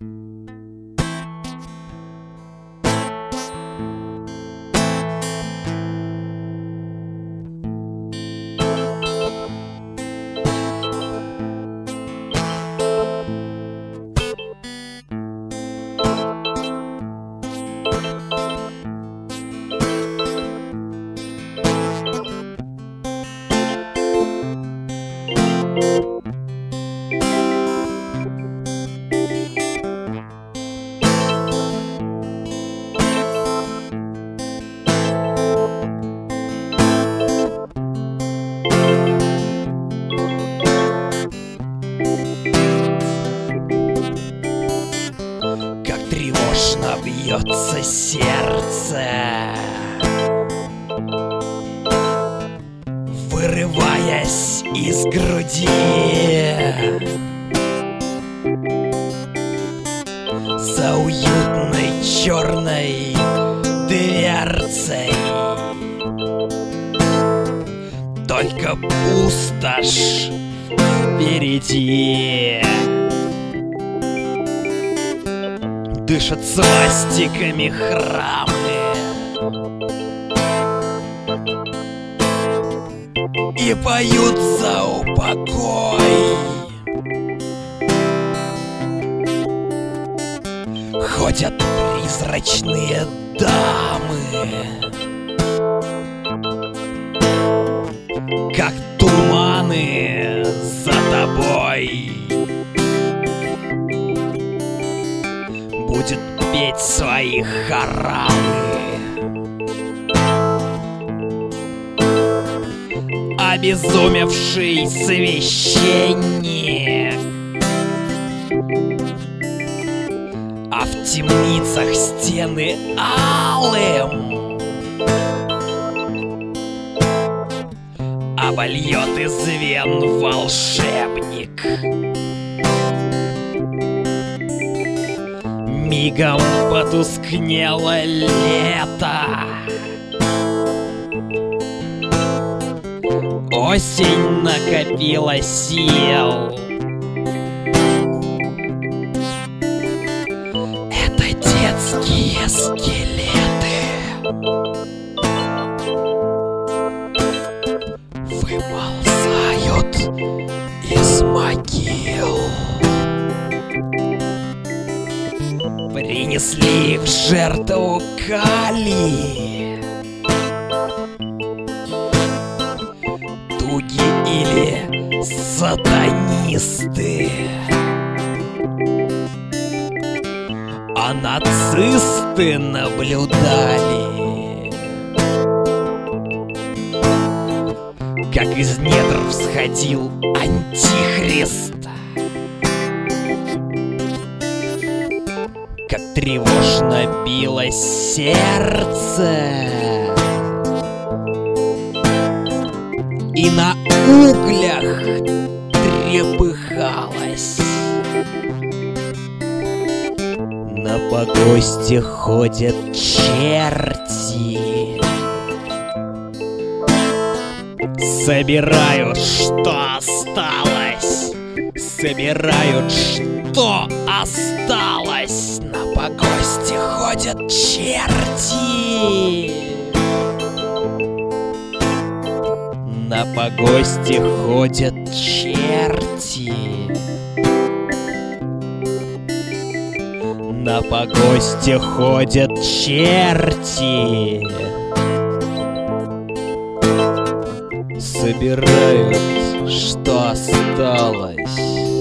Как тревожно бьется сердце, вырываясь из груди. За уютной черной дверцей только пустошь впереди. Дышат свастиками храмы и поют за упокой. Ходят призрачные дамы, как туманы за тобой. Будет петь свои хорамы, обезумевший священник, а в темницах стены алым обольет из вен волшебник. Мигом потускнело лето, осень накопила сил. Это детские скелеты выползают из могил. Принесли в жертву Кали, туги или сатанисты, а нацисты наблюдали, как из недр всходил антихрист. Как тревожно билось сердце, и на углях трепыхалось. На погосте ходят черти, собирают, что осталось, собирают, что осталось. На погосте ходят черти, на погосте ходят черти, на погосте ходят черти, собирают, что осталось.